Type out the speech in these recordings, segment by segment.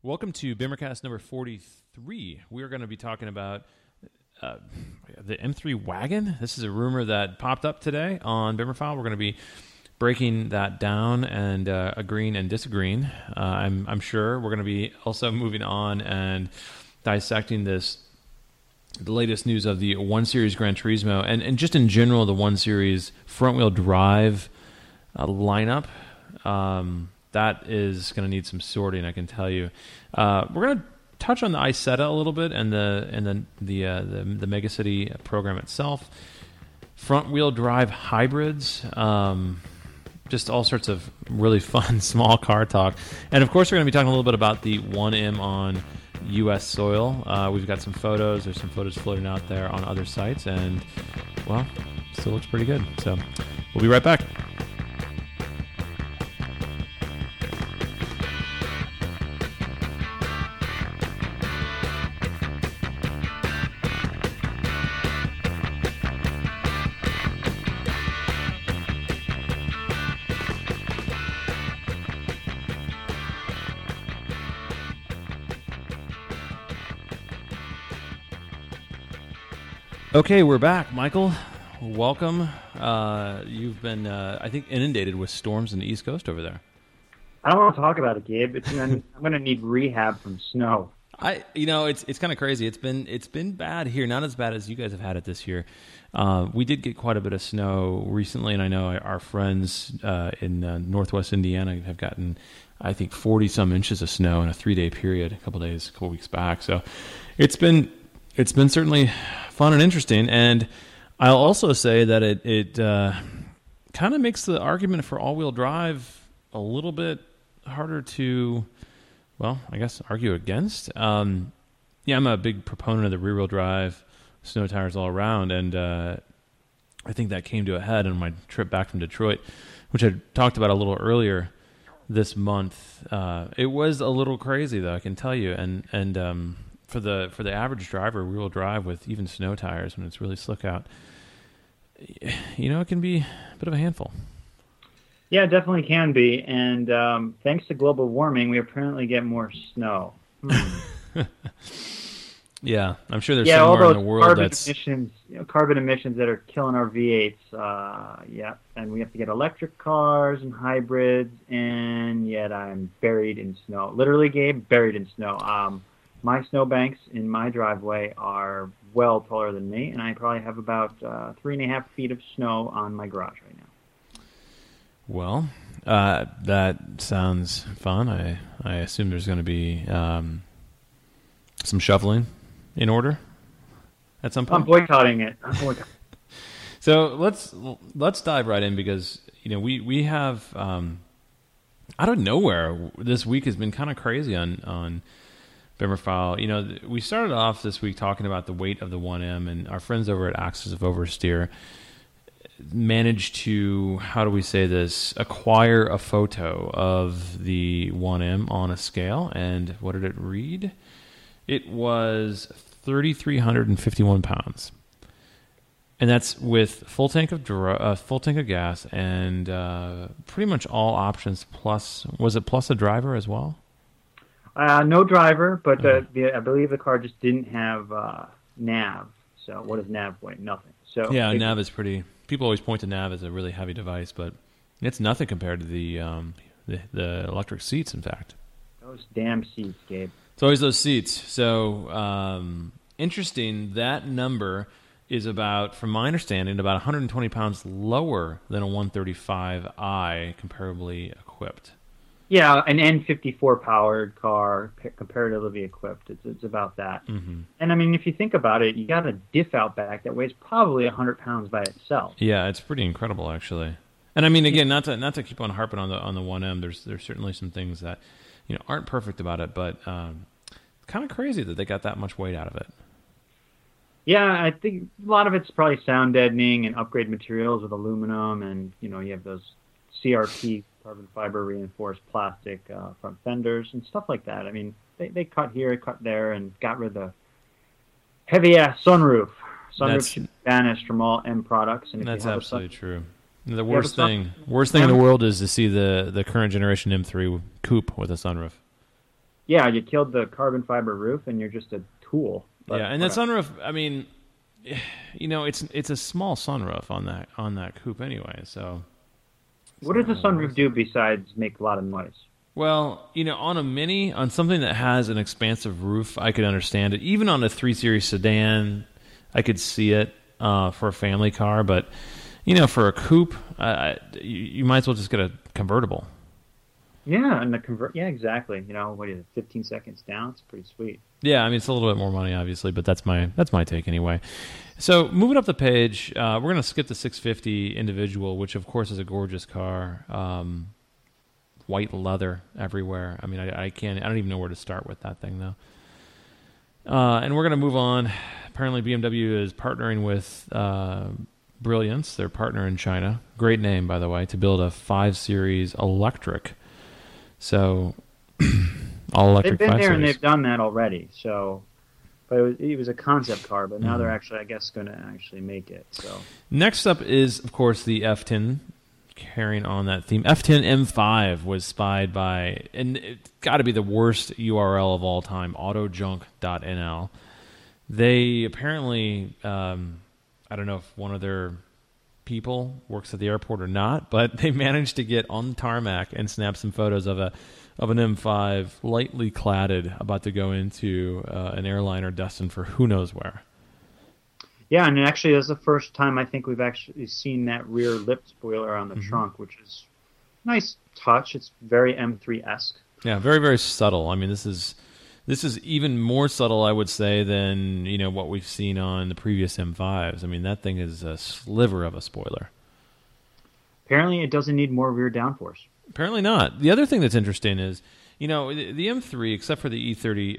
Welcome to Bimmercast number 43. We are going to be talking about the M3 wagon. This is a rumor that popped up today on Bimmerfile. We're going to be breaking that down and agreeing and disagreeing. I'm sure we're going to be also moving on and dissecting the latest news of the 1 Series Gran Turismo and just in general the 1 Series front-wheel drive lineup. That is going to need some sorting, I can tell you. We're going to touch on the Isetta a little bit and the Mega City program itself. Front wheel drive hybrids, just all sorts of really fun small car talk, and of course we're going to be talking a little bit about the 1M on U.S. soil. We've got some photos. There's some photos floating out there on other sites, and well, still looks pretty good. So we'll be right back. Okay, we're back, Michael. Welcome. You've been, I think, inundated with storms in the East Coast over there. I don't want to talk about it, Gabe. I'm going to need rehab from snow. It's kind of crazy. It's been bad here, not as bad as you guys have had it this year. We did get quite a bit of snow recently, and I know our friends in Northwest Indiana have gotten, I think, 40-some inches of snow in a 3-day period, a couple weeks back. So it's been certainly fun and interesting, and I'll also say that it kind of makes the argument for all-wheel drive a little bit harder to, well, I guess, argue against. I'm a big proponent of the rear-wheel drive, snow tires all around, and I think that came to a head on my trip back from Detroit, which I talked about a little earlier this month. It was a little crazy, though, I can tell you, and for the average driver, rear-wheel drive with even snow tires when it's really slick out, it can be a bit of a handful. Yeah, it definitely can be. And thanks to global warming, we apparently get more snow. Yeah, I'm sure there's somewhere in the world that's carbon emissions that are killing our V8s. And we have to get electric cars and hybrids, and yet I'm buried in snow. Literally, Gabe, buried in snow. My snowbanks in my driveway are well taller than me, and I probably have about 3.5 feet of snow on my garage right now. Well, that sounds fun. I assume there's going to be some shoveling in order at some point. I'm boycotting it. So let's dive right in because we have out of nowhere this week has been kind of crazy on Bimmerfile. We started off this week talking about the weight of the 1M, and our friends over at Axis of Oversteer managed to, how do we say this, acquire a photo of the 1M on a scale. And what did it read? It was 3,351 pounds. And that's with full tank of gas and pretty much all options plus. Was it plus a driver as well? No driver, but I believe the car just didn't have nav. So what does nav weigh? Nothing. So yeah, nav is pretty. People always point to nav as a really heavy device, but it's nothing compared to the electric seats. In fact, those damn seats, Gabe. It's always those seats. So interesting. That number is about, from my understanding, about 120 pounds lower than a 135i comparably equipped. Yeah, an N54 powered car, comparatively equipped. It's about that. Mm-hmm. And I mean, if you think about it, you got a diff out back that weighs probably 100 pounds by itself. Yeah, it's pretty incredible, actually. And I mean, again, not to keep on harping on the 1M. There's certainly some things that aren't perfect about it, but it's kind of crazy that they got that much weight out of it. Yeah, I think a lot of it's probably sound deadening and upgrade materials with aluminum, and you have those CRP, carbon fiber reinforced plastic front fenders and stuff like that. I mean, they cut here, cut there, and got rid of the heavy-ass sunroof. Sunroof should be banished from all M products. And that's absolutely true. The worst thing in the world is to see the current generation M3 coupe with a sunroof. Yeah, you killed the carbon fiber roof, and you're just a tool. But Yeah, and that sunroof, I mean, it's a small sunroof on that coupe anyway. So what does the sunroof do besides make a lot of noise? well, on a Mini, on something that has an expansive roof, I could understand it. Even on a 3 Series sedan, I could see it for a family car. But for a coupe, you might as well just get a convertible. Yeah, and the convert. Yeah, exactly. What is it? 15 seconds down. It's pretty sweet. Yeah, I mean it's a little bit more money, obviously, but that's my take anyway. So moving up the page, we're going to skip the 650 individual, which of course is a gorgeous car. White leather everywhere. I mean, I don't even know where to start with that thing though. And we're going to move on. Apparently, BMW is partnering with Brilliance, their partner in China. Great name, by the way, to build a 5 Series electric. So, all electric. They've been 5 there Series. and they've done that already. So, but it was a concept car, but now they're actually, I guess, going to actually make it. So next up is, of course, the F10. Carrying on that theme, F10 M5 was spied by, and it's got to be the worst URL of all time, autojunk.nl. They apparently, I don't know if one of their people works at the airport or not, but they managed to get on the tarmac and snap some photos of an M5 lightly cladded, about to go into an airliner destined for who knows where. yeah, and actually, that's the first time I think we've actually seen that rear lip spoiler on the trunk, which is a nice touch. It's very M3-esque. Yeah, very, very subtle. I mean, this is even more subtle, I would say, than what we've seen on the previous M5s. I mean, that thing is a sliver of a spoiler. Apparently, it doesn't need more rear downforce. Apparently not. The other thing that's interesting is, the M3, except for the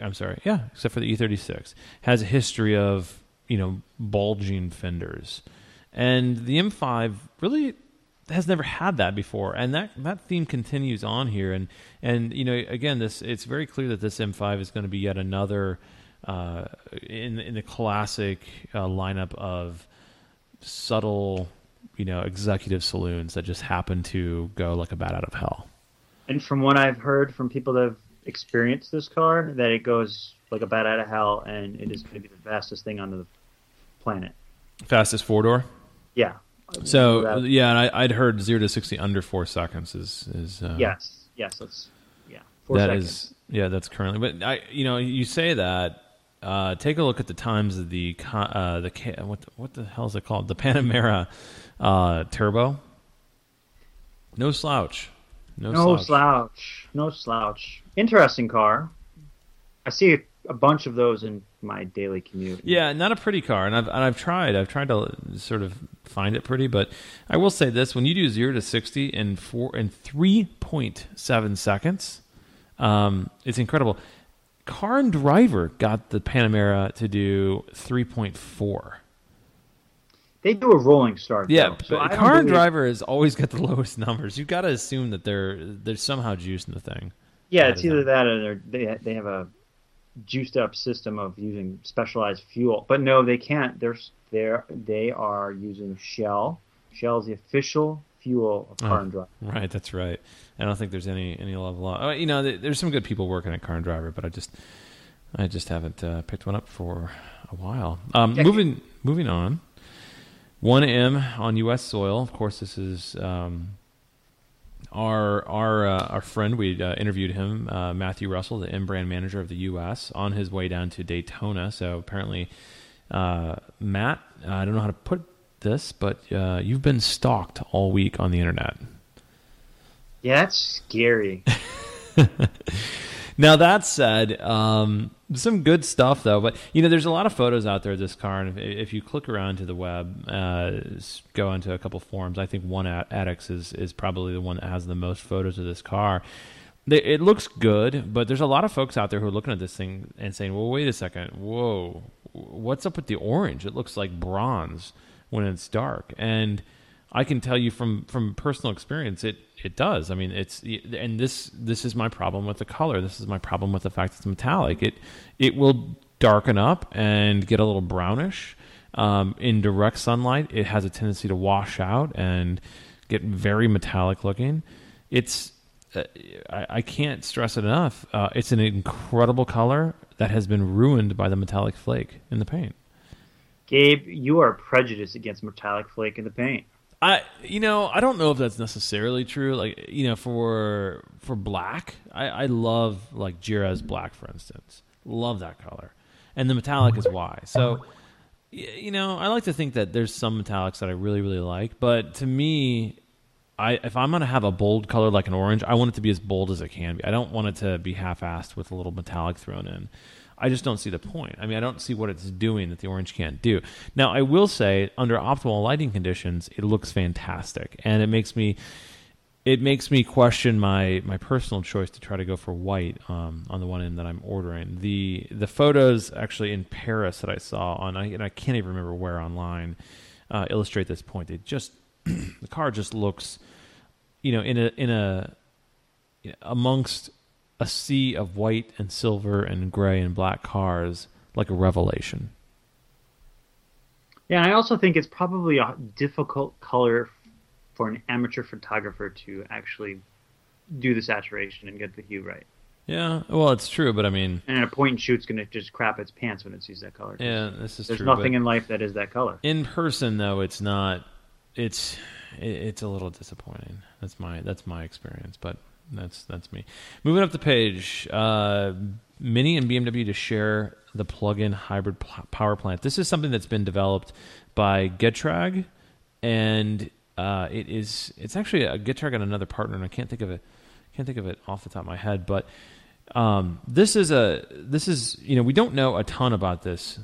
E36, has a history of bulging fenders, and the M5 really has never had that before, and that theme continues on here. And again, it's very clear that this M5 is going to be yet another in the classic lineup of subtle, executive saloons that just happen to go like a bat out of hell. And from what I've heard from people that have experienced this car, that it goes like a bat out of hell, and it is going to be the fastest thing on the planet. Fastest 4-door? Yeah. So, yeah, and I'd heard 0 to 60 under 4 seconds is yes, that's 4 seconds. That's currently. But you say that. Take a look at the times of what the hell is it called? The Panamera Turbo. No slouch. No slouch. Interesting car. I see a bunch of those in my daily commute. Yeah, not a pretty car, and I've tried to sort of find it pretty, but I will say this: when you do 0 to 60 in 3.7 seconds, it's incredible. Car and Driver got the Panamera to do 3.4. They do a rolling start. Yeah, though, but Car and Driver has always got the lowest numbers. You've got to assume that there's somehow juice in the thing. Yeah, it's either that or they have a juiced up system of using specialized fuel. But no, they can't. They are using Shell. Shell is the official fuel of Car and Driver. Right, that's right. I don't think there's any love lost. There's some good people working at Car and Driver, but I just haven't picked one up for a while. Moving on. 1M on U.S. soil. Of course, this is our friend. We interviewed him, Matthew Russell, the M brand manager of the U.S., on his way down to Daytona. So apparently, Matt, I don't know how to put this, but you've been stalked all week on the internet. Yeah, that's scary. Now, that said, some good stuff, though. But, there's a lot of photos out there of this car. And if you click around to the web, go into a couple forums, I think One Addicts is probably the one that has the most photos of this car. It looks good, but there's a lot of folks out there who are looking at this thing and saying, well, wait a second. Whoa, what's up with the orange? It looks like bronze when it's dark. And I can tell you from personal experience, it does. I mean, this is my problem with the color. This is my problem with the fact it's metallic. It will darken up and get a little brownish. In direct sunlight, it has a tendency to wash out and get very metallic looking. It's I can't stress it enough. It's an incredible color that has been ruined by the metallic flake in the paint. Gabe, you are prejudiced against metallic flake in the paint. I don't know if that's necessarily true. Like, for black, I love like Jerez black, for instance. Love that color, and the metallic is why. So, I like to think that there's some metallics that I really, really like, but to me, if I'm going to have a bold color like an orange, I want it to be as bold as it can be. I don't want it to be half-assed with a little metallic thrown in. I just don't see the point. I mean, I don't see what it's doing that the orange can't do. Now, I will say, under optimal lighting conditions, it looks fantastic, and it makes me question my personal choice to try to go for white on the one end that I'm ordering. The photos actually in Paris that I saw and I can't even remember where online illustrate this point. They just the car just looks, amongst a sea of white and silver and gray and black cars, like a revelation. Yeah, and I also think it's probably a difficult color for an amateur photographer to actually do the saturation and get the hue right. Yeah, well, it's true, but I mean... And a point and shoot's going to just crap its pants when it sees that color. Yeah, this is There's true. There's nothing in life that is that color. In person, though, it's not... It's a little disappointing. That's my experience, but that's me. Moving up the page, Mini and BMW to share the plug-in hybrid power plant. This is something that's been developed by Getrag, and it's actually a Getrag and another partner, and I can't think of it off the top of my head, but this is we don't know a ton about this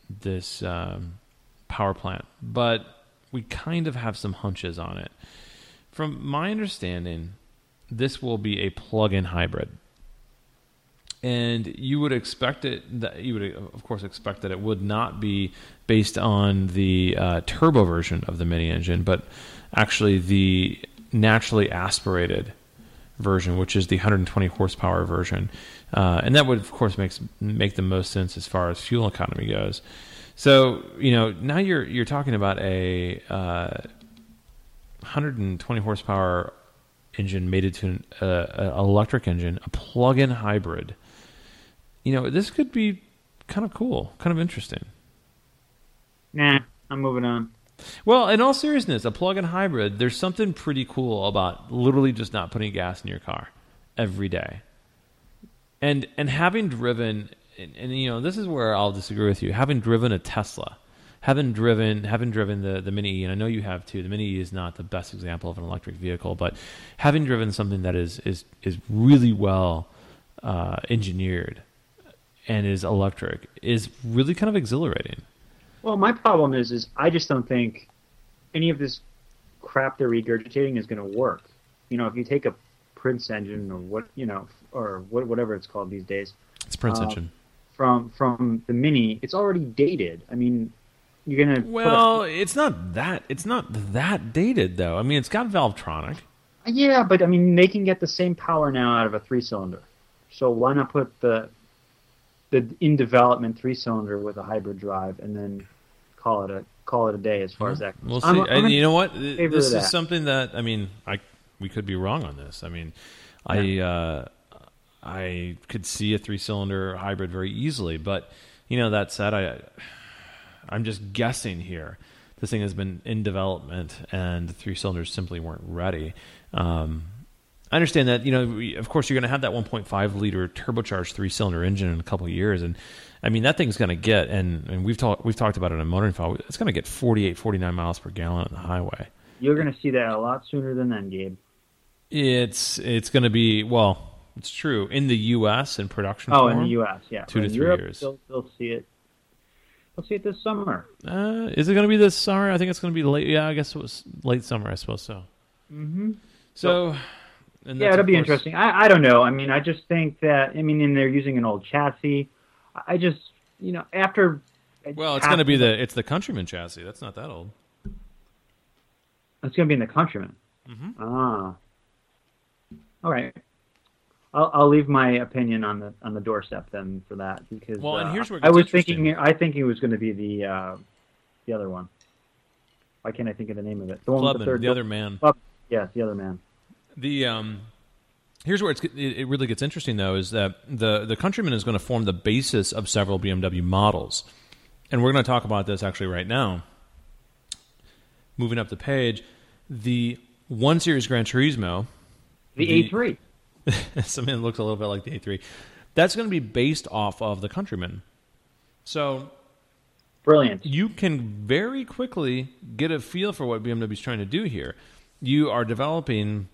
power plant, but we kind of have some hunches on it. From my understanding, this will be a plug-in hybrid, and you would expect it that of course expect that it would not be based on the turbo version of the Mini engine, but actually the naturally aspirated version, which is the 120 horsepower version, and that would of course make the most sense as far as fuel economy goes. So now you're talking about a 120 horsepower engine mated to an electric engine, a plug-in hybrid. This could be kind of cool, kind of interesting. Nah, I'm moving on. Well, in all seriousness, a plug-in hybrid, there's something pretty cool about literally just not putting gas in your car every day. And having driven, and this is where I'll disagree with you, having driven a Tesla, having driven the Mini E, and I know you have too. The Mini E is not the best example of an electric vehicle, but having driven something that is really well engineered and is electric is really kind of exhilarating. Well, my problem is I just don't think any of this crap they're regurgitating is going to work. If you take a Prince engine or whatever it's called these days, it's Prince engine from the Mini, it's already dated. I mean, you're gonna it's not that dated though. I mean, it's got Valvetronic. Yeah, but I mean, they can get the same power now out of a 3-cylinder. So why not put the in development 3-cylinder with a hybrid drive and then call it a day as far as that goes. We'll see. And you know what? This is something that we could be wrong on this. I mean, yeah. I could see a 3-cylinder hybrid very easily, but that said, I'm just guessing here. This thing has been in development, and the 3 cylinders simply weren't ready. I understand that, of course, you're going to have that 1.5 liter turbocharged 3-cylinder engine in a couple of years, and I mean that thing's going to get, and we've talked about it on Motoring File, it's going to get 48, 49 miles per gallon on the highway. You're going to see that a lot sooner than then, Gabe. It's going to be, well, it's true in the U.S. in production. Oh, in the U.S., yeah. 2 to 3 Europe, years. They'll see it. They'll see it this summer. Is it going to be this summer? I think it's going to be late. Yeah, I guess it was late summer. I suppose so. Mm-hmm. So. Yeah, it'll be interesting. I don't know. I mean, I just think that, and they're using an old chassis. I just, after... Well, it's going to be the Countryman chassis. That's not that old. It's going to be in the Countryman. Mm-hmm. Ah. All right. I'll leave my opinion on the doorstep then for that, because and here's where it I was interesting. thinking it was going to be the other one. Why can't I think of the name of it? The one with the third. The Other Man. Yes, The Other Man. Here's where it really gets interesting, though, is that the Countryman is going to form the basis of several BMW models. And we're going to talk about this actually right now. Moving up the page, the 1 Series Gran Turismo. The A3. Something that looks a little bit like the A3. That's going to be based off of the Countryman. So brilliant. You can very quickly get a feel for what BMW is trying to do here. You are developing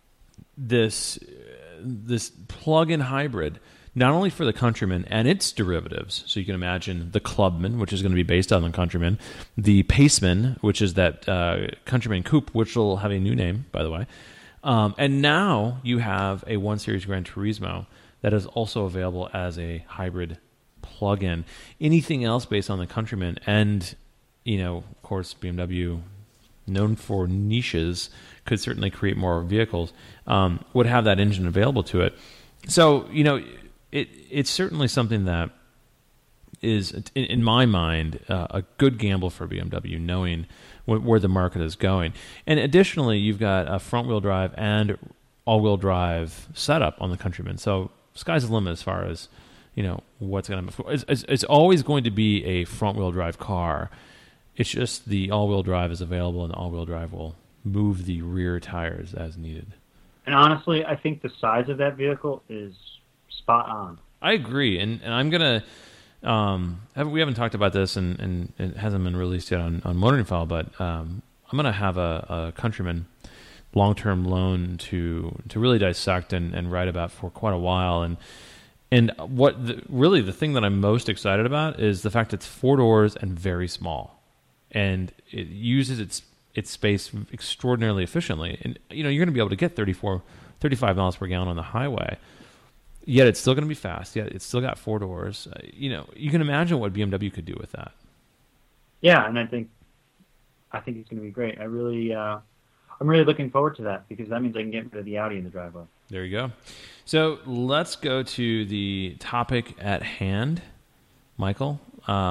this plug-in hybrid, not only for the Countryman and its derivatives, so you can imagine the Clubman, which is going to be based on the Countryman, the Paceman, which is that Countryman Coupe, which will have a new name, by the way, and now you have a 1 Series Gran Turismo that is also available as a hybrid plug-in. Anything else based on the Countryman, and of course, BMW, known for niches, could certainly create more vehicles, would have that engine available to it. So, it's certainly something that is, in my mind, a good gamble for BMW, knowing where the market is going. And additionally, you've got a front-wheel drive and all-wheel drive setup on the Countryman. So sky's the limit as far as, what's going to... It's always going to be a front-wheel drive car. It's just the all-wheel drive is available, and the all-wheel drive will move the rear tires as needed. And honestly, I think the size of that vehicle is spot on. I agree, and I'm going to... we haven't talked about this, and it hasn't been released yet on Motoring File, but I'm going to have a Countryman long-term loan to really dissect and write about for quite a while. And what really the thing that I'm most excited about is the fact it's 4 doors and very small, and it uses its space extraordinarily efficiently. And you're going to be able to get 35 miles per gallon on the highway. Yet it's still going to be fast. Yet it's still got 4 doors. You can imagine what BMW could do with that. Yeah, and I think it's going to be great. I'm really looking forward to that, because that means I can get rid of the Audi in the driveway. There you go. So let's go to the topic at hand, Michael.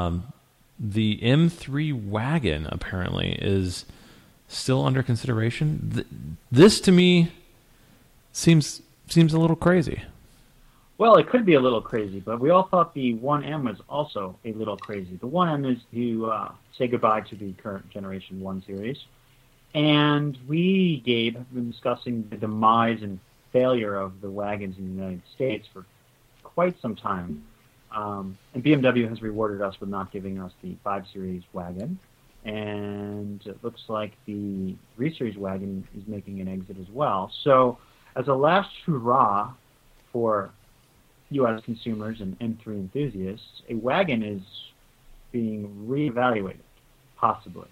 The M3 wagon apparently is still under consideration. This to me seems a little crazy. Well, it could be a little crazy, but we all thought the 1M was also a little crazy. The 1M is to say goodbye to the current generation 1 Series. And we, Gabe, have been discussing the demise and failure of the wagons in the United States for quite some time. And BMW has rewarded us with not giving us the 5 Series wagon. And it looks like the 3 Series wagon is making an exit as well. So as a last hurrah for U.S. consumers and M3 enthusiasts, a wagon is being reevaluated, possibly.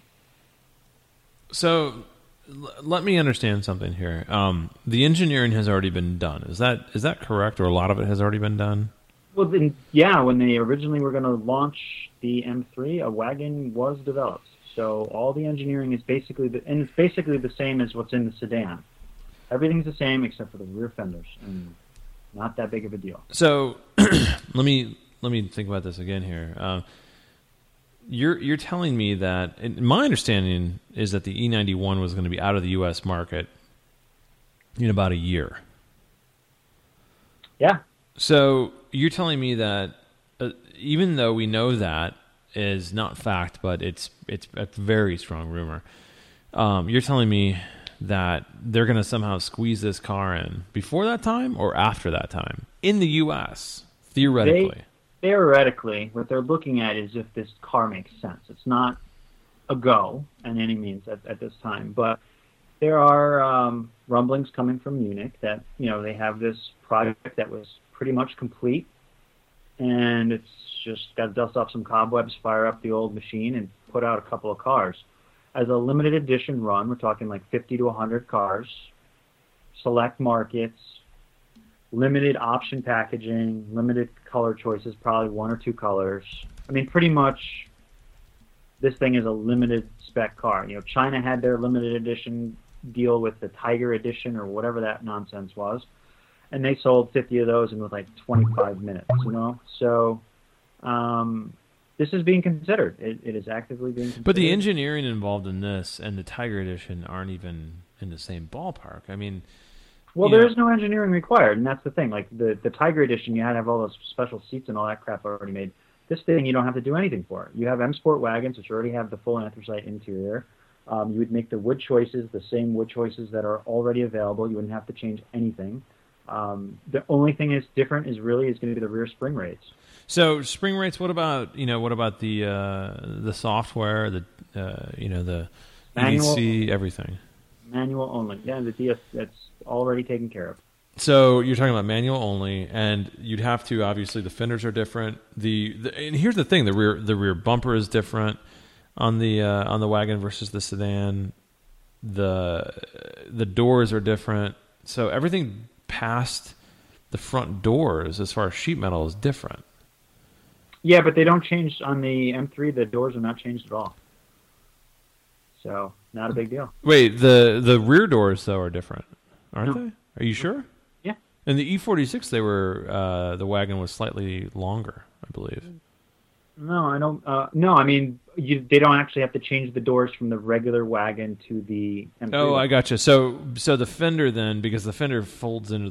So let me understand something here. The engineering has already been done. Is that correct, or a lot of it has already been done? Well, then, yeah, when they originally were going to launch the M3, a wagon was developed. So all the engineering is basically it's basically the same as what's in the sedan. Everything's the same except for the rear fenders, and not that big of a deal. So let me think about this again here. You're telling me that, and my understanding is that the E91 was going to be out of the U.S. market in about a year. Yeah. So you're telling me that even though we know that is not fact, but it's a very strong rumor, you're telling me that they're going to somehow squeeze this car in before that time or after that time in the U.S., theoretically? Theoretically, what they're looking at is if this car makes sense. It's not a go in any means at this time, but there are rumblings coming from Munich that they have this project that was pretty much complete, and it's just got to dust off some cobwebs, fire up the old machine, and put out a couple of cars. As a limited edition run, we're talking like 50 to 100 cars, select markets, limited option packaging, limited color choices, probably 1 or 2 colors. I mean, pretty much this thing is a limited spec car. China had their limited edition deal with the Tiger edition or whatever that nonsense was, and they sold 50 of those in like 25 minutes, So this is being considered. It is actively being considered. But the engineering involved in this and the Tiger edition aren't even in the same ballpark. I mean, Well, there is no engineering required, and that's the thing. Like the Tiger Edition, you had to have all those special seats and all that crap already made. This thing, you don't have to do anything for. You have M Sport wagons, which already have the full anthracite interior. You would make the wood choices the same wood choices that are already available. You wouldn't have to change anything. The only thing that's different is going to be the rear spring rates. So spring rates. What about the software, the manual, EDC, everything? Manual only. Yeah, the DS that's already taken care of. So you're talking about manual only, and you'd have to, obviously the fenders are different. And here's the thing: the rear bumper is different on the wagon versus the sedan. The doors are different, so everything past the front doors, as far as sheet metal, is different. Yeah, but they don't change on the M3. The doors are not changed at all, so not a big deal. Wait, the rear doors though are different, aren't they? Are you sure? Yeah. In the E46, they were the wagon was slightly longer, I believe. No, I don't. No, I mean they don't actually have to change the doors from the regular wagon to the M3. Oh, I gotcha. So the fender then, because the fender folds into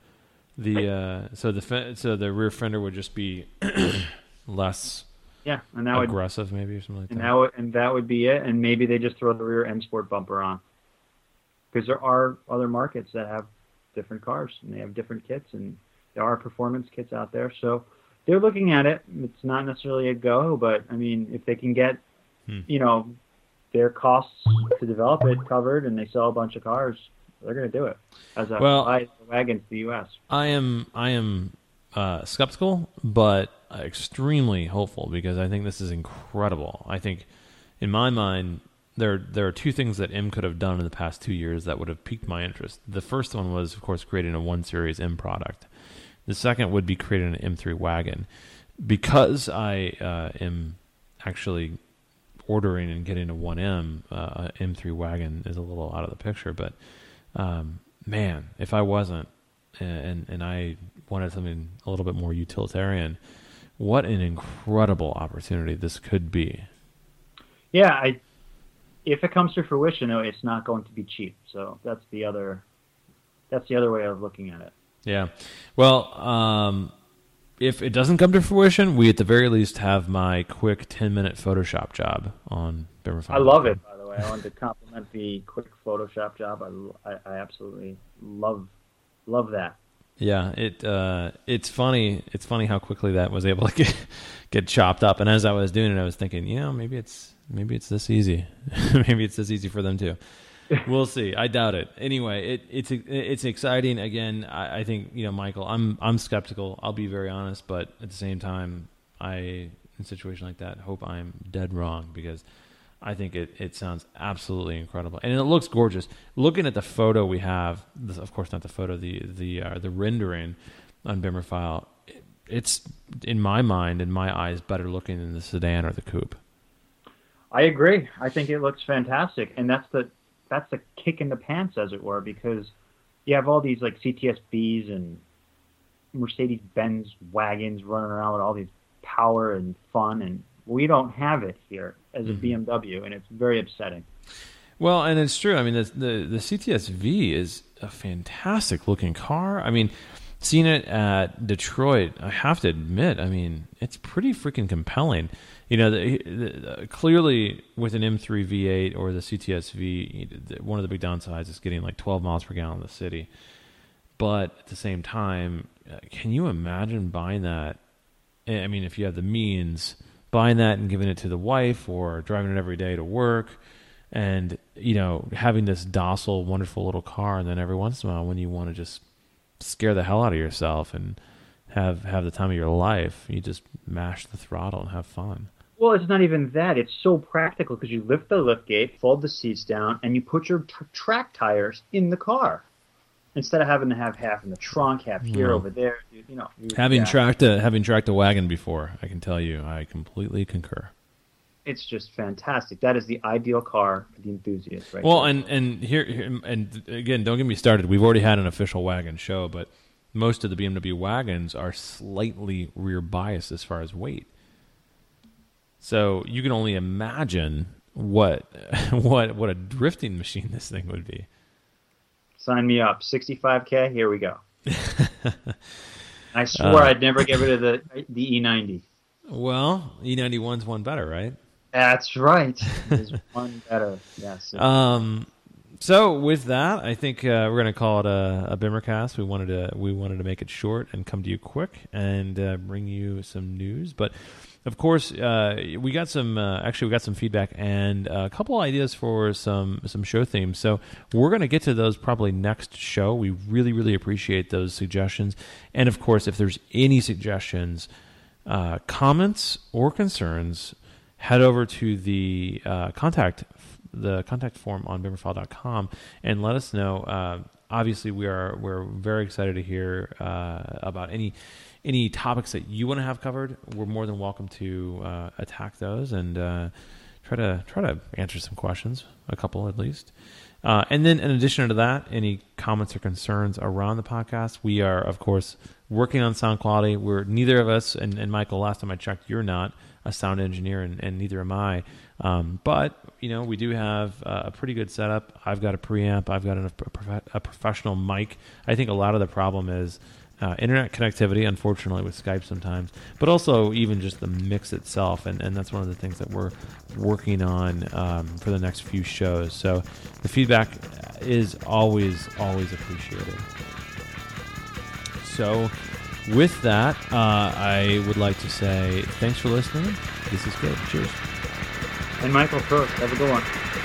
so the rear fender would just be less and aggressive, maybe, or something like that. And that would be it. And maybe they just throw the rear M Sport bumper on, because there are other markets that have different cars and they have different kits, and there are performance kits out there. So they're looking at it. It's not necessarily a go, but I mean, if they can get their costs to develop it covered, and they sell a bunch of cars, they're going to do it as a wagon to the U.S. I am skeptical, but extremely hopeful, because I think this is incredible. I think, in my mind, there are two things that M could have done in the past 2 years that would have piqued my interest. The first one was, of course, creating a 1 Series M product. The second would be creating an M3 wagon. Because I am actually ordering and getting a 1M, M3 wagon is a little out of the picture. But, man, if I wasn't, and I wanted something a little bit more utilitarian, what an incredible opportunity this could be. Yeah, if it comes to fruition, though, it's not going to be cheap. So that's the other way of looking at it. Yeah. Well, if it doesn't come to fruition, we at the very least have my quick 10-minute Photoshop job on Bimmer 5. I love it, by the way. I wanted to compliment the quick Photoshop job. I absolutely love that. Yeah, it's funny. It's funny how quickly that was able to get chopped up. And as I was doing it, I was thinking, maybe it's this easy. Maybe it's this easy for them too. We'll see. I doubt it. Anyway, it's exciting. Again, I think, Michael, I'm skeptical. I'll be very honest, but at the same time, in a situation like that, hope I'm dead wrong, because I think it sounds absolutely incredible, and it looks gorgeous. Looking at the photo we have, of course not the photo, the rendering on Bimmerfile, it's, in my mind, in my eyes, better looking than the sedan or the coupe. I agree. I think it looks fantastic, and that's the kick in the pants, as it were, because you have all these like CTSBs and Mercedes-Benz wagons running around with all these power and fun, and we don't have it here as a BMW, and it's very upsetting. Well, and it's true. I mean, the CTS-V is a fantastic looking car. I mean, seeing it at Detroit, I have to admit, I mean, it's pretty freaking compelling. Clearly with an M3 V8 or the CTS-V, one of the big downsides is getting like 12 miles per gallon in the city. But at the same time, can you imagine buying that? I mean, if you have the means, buying that and giving it to the wife, or driving it every day to work, and having this docile, wonderful little car, and then every once in a while, when you want to just scare the hell out of yourself and have the time of your life, you just mash the throttle and have fun. Well, it's not even that. It's so practical, because you lift the liftgate, fold the seats down, and you put your track tires in the car, instead of having to have half in the trunk, half here, over there. Having tracked a wagon before, I can tell you, I completely concur. It's just fantastic. That is the ideal car for the enthusiast, right? Well, and here, and again, don't get me started. We've already had an official wagon show, but most of the BMW wagons are slightly rear biased as far as weight. So you can only imagine what a drifting machine this thing would be. Sign me up. 65K. Here we go. I swore I'd never get rid of the E90. Well, E91's one better, right? That's right. There's one better. Yes. So with that, I think we're going to call it a Bimmercast. We wanted to make it short and come to you quick and bring you some news. But of course, we got some feedback and a couple ideas for some show themes. So we're going to get to those probably next show. We really, really appreciate those suggestions. And of course, if there's any suggestions, comments, or concerns, head over to the contact form on bimmerfile.com and let us know. Obviously, we're very excited to hear about any topics that you want to have covered. We're more than welcome to attack those and try to answer some questions, a couple at least. And then in addition to that, any comments or concerns around the podcast, we are, of course, working on sound quality. We're neither of us, and Michael, last time I checked, you're not a sound engineer, and neither am I. But, we do have a pretty good setup. I've got a preamp. I've got a professional mic. I think a lot of the problem is internet connectivity, unfortunately, with Skype sometimes, but also even just the mix itself. And that's one of the things that we're working on for the next few shows. So the feedback is always, always appreciated. So with that, I would like to say thanks for listening. This is good. Cheers. And Michael, first, have a good one.